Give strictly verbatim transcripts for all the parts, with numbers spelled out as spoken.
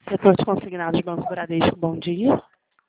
Setor de consignados Banco Bradesco, bom dia.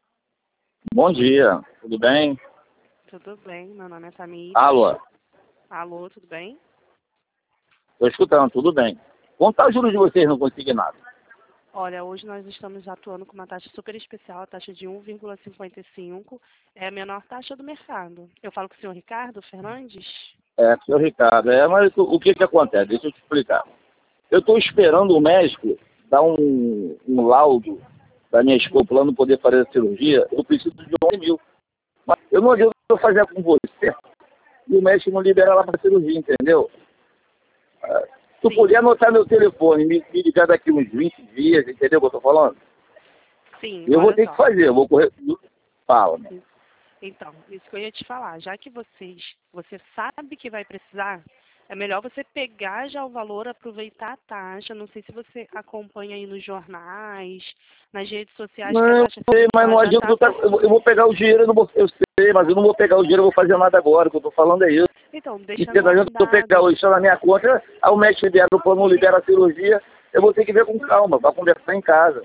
Bom dia, tudo bem? Tudo bem, meu nome é Tamires. Alô, Alô, tudo bem? estou escutando, tudo bem. Quanto está o juros de vocês no consignado? Olha, hoje nós estamos atuando com uma taxa super especial, a taxa de um vírgula cinquenta e cinco, é a menor taxa do mercado. Eu falo com o senhor Ricardo Fernandes? É, senhor Ricardo, é, mas o, o que que acontece? Deixa eu te explicar. Eu estou esperando o médico dar um, um laudo da minha esposa para não poder fazer a cirurgia. Eu preciso de onze mil. Mas eu não adianta eu fazer com você e o médico não libera lá para a cirurgia, entendeu? É, se tu Sim. puder anotar meu telefone, me, me ligar daqui uns vinte dias, entendeu o que eu estou falando? Sim, Eu vou olha ter só. que fazer, eu vou correr. Fala, né? Então, isso que eu ia te falar, já que vocês, você sabe que vai precisar, é melhor você pegar já o valor, aproveitar a taxa. Não sei se você acompanha aí nos jornais, nas redes sociais, que a Não, eu taxa sei, Selic mas ela não já adianta está eu, tá- eu vou eu vou pegar o dinheiro, eu, não vou, eu sei, mas eu não vou pegar o dinheiro, eu vou fazer nada agora, o que eu tô falando é isso. Então, deixa Entendeu? Não adianta eu pegar guardado. hoje, está na minha conta, aí o médico libera, o plano não libera a cirurgia, eu vou ter que ver com calma, para conversar em casa.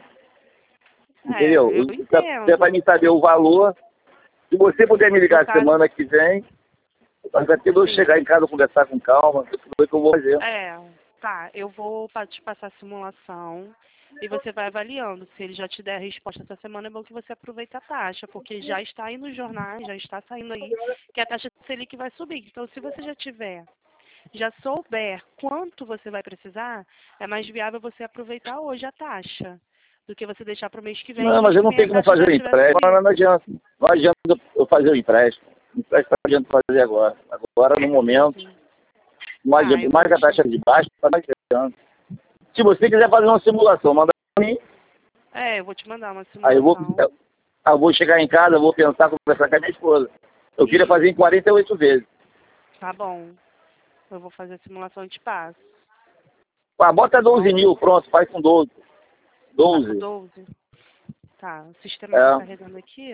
É, Entendeu? eu Você vai entendo. me saber o valor, se você puder me No ligar caso, semana que vem, vai ter eu chegar sim. em casa, conversar com calma, o que eu vou fazer. É, tá, eu vou pa- te passar a simulação e você vai avaliando. Se ele já te der a resposta essa semana, é bom que você aproveite a taxa, porque já está aí nos jornais, já está saindo aí que a taxa Selic vai subir. Então, se você já tiver, já souber quanto você vai precisar, é mais viável você aproveitar hoje a taxa do que você deixar para o mês que vem e Não, mês mas eu que não vem a tenho como taxa fazer já o tiver empréstimo, subido. não, não adianta. Não adianta eu fazer o empréstimo. O empréstimo não adianta fazer agora. Agora, no momento, Sim. mais, Tá, eu vou mais a deixar. taxa de baixo, está mais adianta. Se você quiser fazer uma simulação, manda para mim, É, eu vou te mandar uma aí eu vou, simulação. eu vou chegar em casa, eu vou pensar, conversar com a minha esposa. Eu queria E fazer em quarenta e oito vezes. tá bom. Eu vou fazer a simulação e te passo. Ah, bota Tá doze bom? mil, pronto, faz com doze. Faço doze. doze. Tá, o sistema tá É. carregando aqui.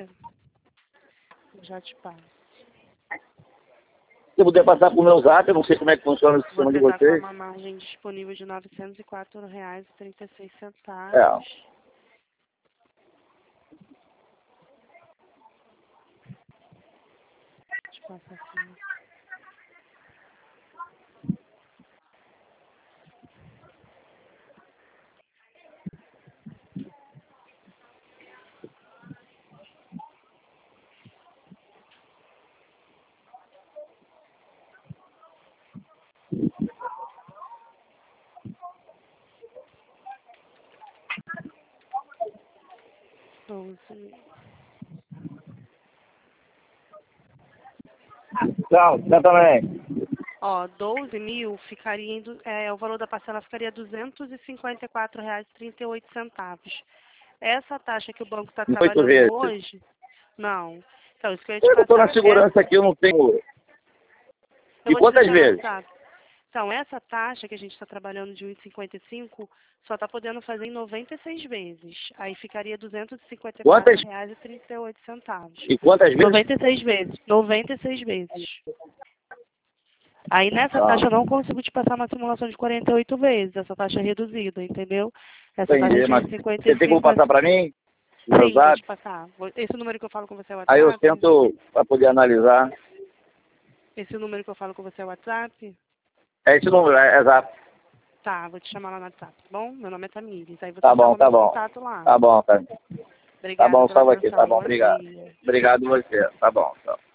Eu já te passo. Se puder passar pro meu zap, eu não sei como é que funciona o sistema de Você tá com vocês. uma margem disponível de novecentos e quatro reais e trinta e seis É. centavos. Deixa eu passar aqui. doze. Tchau, tchau também. Ó, doze mil ficaria indo, é, o valor da parcela ficaria duzentos e cinquenta e quatro reais e trinta e oito centavos. Essa taxa que o banco está Oito trabalhando vezes. hoje, não. Então, isso que eu ia te Eu estou na passar. Essa, segurança aqui, eu não tenho. eu E vou te quantas deixar no vezes? WhatsApp. Então, essa taxa que a gente está trabalhando de um vírgula cinquenta e cinco só está podendo fazer em noventa e seis vezes. Aí ficaria duzentos e cinquenta e quatro Quantas? reais e trinta e oito centavos. E quantas vezes? noventa e seis vezes. noventa e seis vezes. Aí nessa Ah, taxa eu não consigo te passar uma simulação de quarenta e oito vezes. Essa taxa é reduzida, entendeu? Essa taxa entendi, de mas um vírgula cinquenta você e tem como cinco é... passar para mim? No meu Sim, vou zap? te passar. Vou- Esse número que eu falo com você é o Aí eu WhatsApp? tento para poder analisar. Esse número que eu falo com você é o WhatsApp? É esse número, é exato. Tá, vou te chamar lá no WhatsApp, tá bom? Meu nome é Tamires. Aí você Tá bom, salva tá meu bom. contato lá. Tá bom, tá. Tá Obrigada bom, pela salva aqui, tá atenção. bom, Bom obrigado. dia. Obrigado você. Tá bom, tchau.